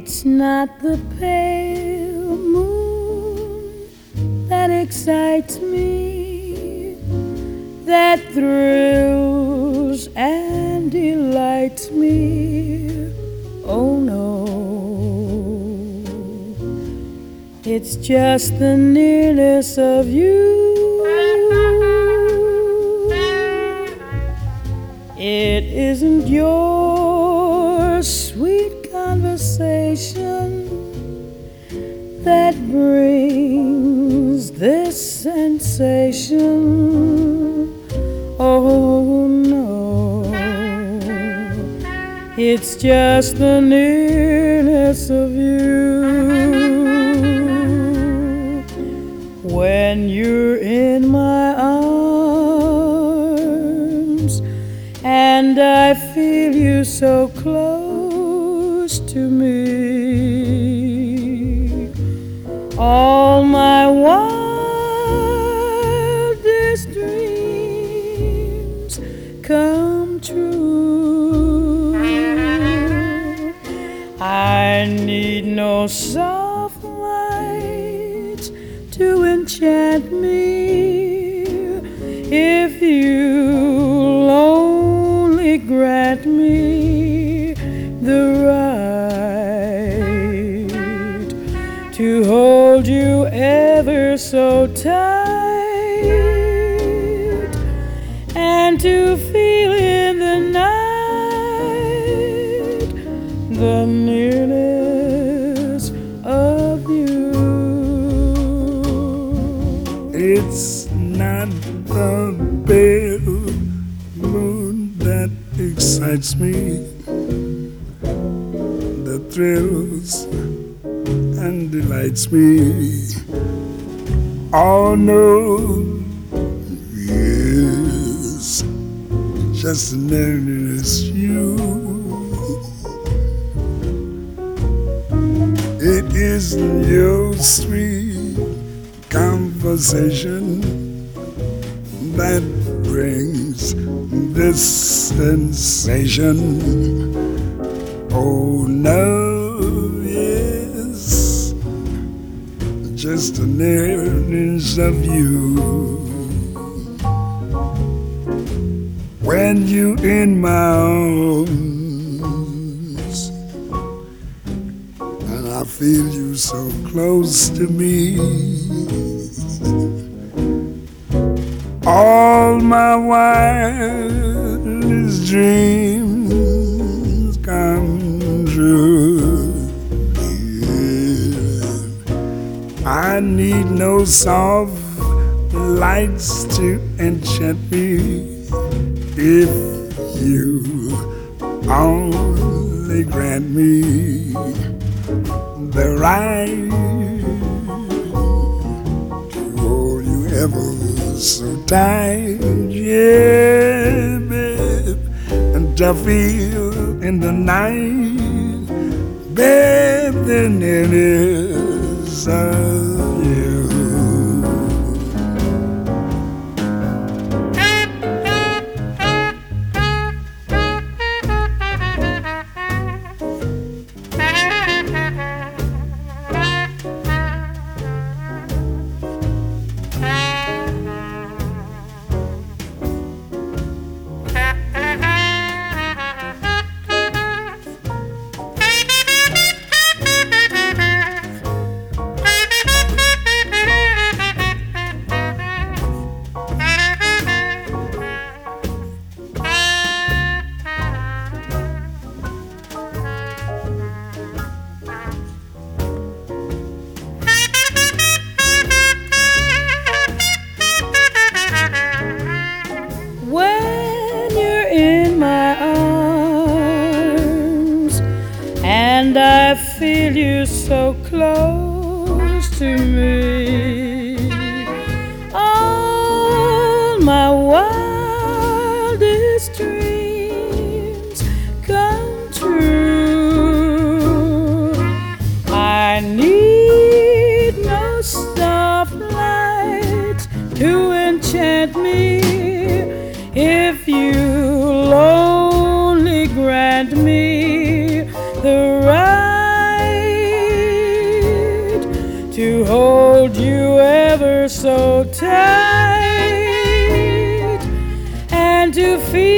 It's not the pale moon that excites me, that thrills and delights me. Oh no, it's just the nearness of you. It isn't your sweet conversation that brings this sensation. Oh no, it's just the nearness of you. When you're in my arms and I feel you so close to me, all my wildest dreams come true. I need no soft light to enchant me if you'll only grant me the right to hold you ever so tight and to feel in the night the nearness of you. It's not the pale moon that excites me, that thrills and delights me. Oh no, yes, just the nearness you. It isn't your sweet conversation that brings this sensation. Oh no, yes, just the nearness of you. When you in my arms and I feel you so close to me, all my wildest dreams come true. Yeah. I need no soft lights to enchant me if you only grant me the right to hold you ever so tight, yeah, babe, and to feel in the night, babe, the nearness of you. And I feel you so close to me, all my wildest dreams come true. I need no soft light to enchant me if you'll only grant me the right so tight and to feel